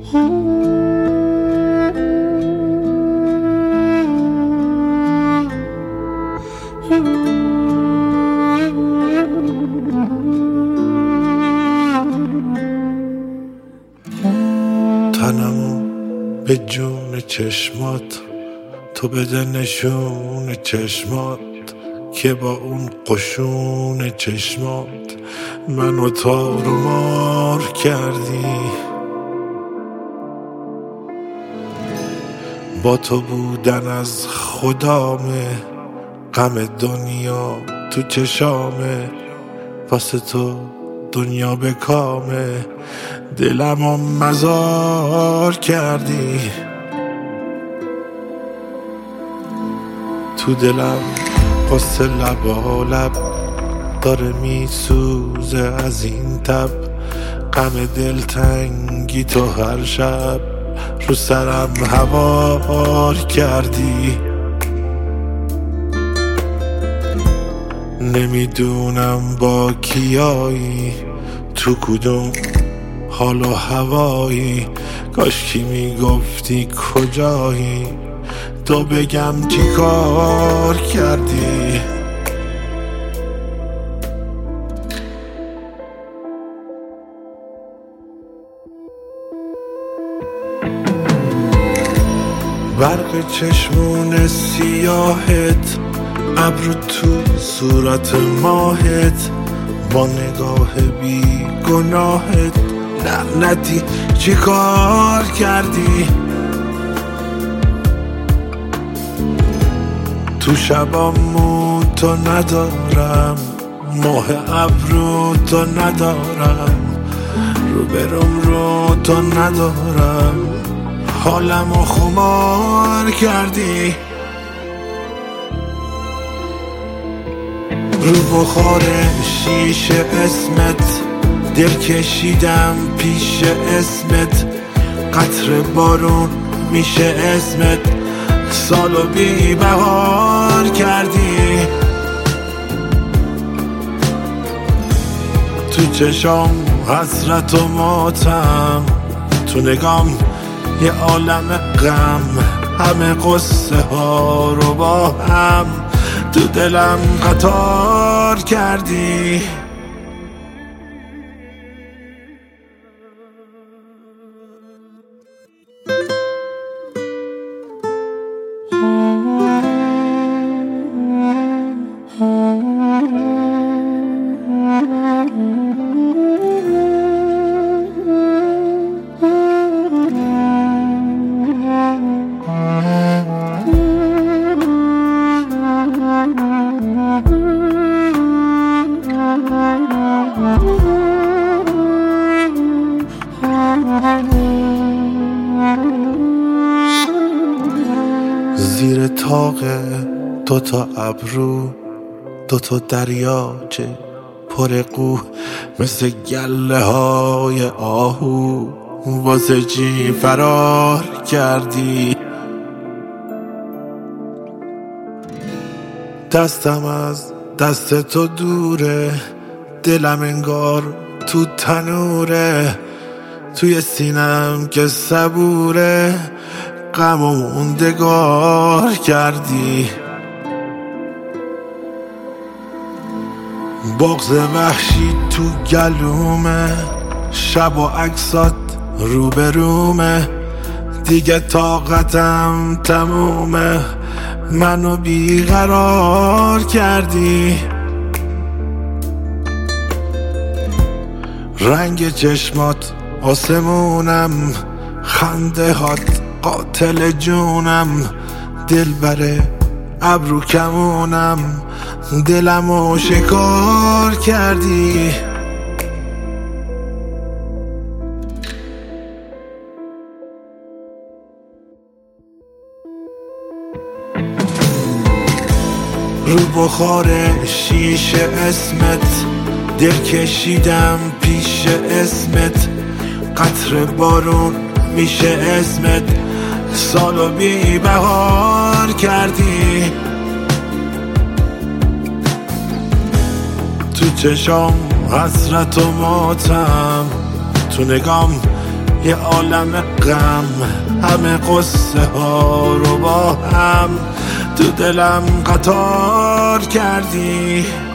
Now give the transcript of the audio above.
تنمو به جون چشمات، تو بده نشون چشمات که با اون قشون چشمات منو تار و مار کردی. با تو بودن از خدامه، غم دنیا تو چشامه، واسه تو دنیا به کامه، دلمو مزار کردی. تو دلم قصه لبالب داره میسوزه از این تب، غم دلتنگی تو هر شب رو سرم هوار کردی. نمیدونم با کیایی، تو کدوم حال و هوایی، کاشکی میگفتی کجایی، تو بگم چی کار کردی. برق چشمون سیاهت، ابرو تو صورت ماهت، با نگاه بی گناهت لعنتی چی کار کردی. تو شبامو تو ندارم، ماه ابرو تو ندارم، رو برم رو تو ندارم، حالمو خمار کردی. رو بخار شیشه اسمت، دل کشیدم پیش اسمت، قطر بارون میشه اسمت، سالو بی بهار کردی. تو چشام حسرت و ماتم، تو نگام یه عالم غم، همه قصه ها رو با هم تو دلم قطار کردی. زیر طاق دوتا ابرو، دوتا دریاچه پر قو، مثل گله های آهو واسه چی فرار کردی. دستم از دست تو دوره، دلم انگار تو تنوره، توی سینم که صبوره، غم و موندگار کردی. بغض وحشی تو گلومه، شب و عکسات روبرومه، دیگه طاقتم تمومه، منو بیقرار کردی. رنگ چشمات آسمونم، خنده هات قاتل جونم، دل بره ابرو کمونم، دلمو شکار کردی. رو بخار شیشه اسمت، دل کشیدم پیش اسمت، قطر بارون میشه اسمت، سالو بی بهار کردی. تو چشام حسرت و ماتم، تو نگام یه عالم غم، همه قصه ها رو با هم تو دلم قطار کردی.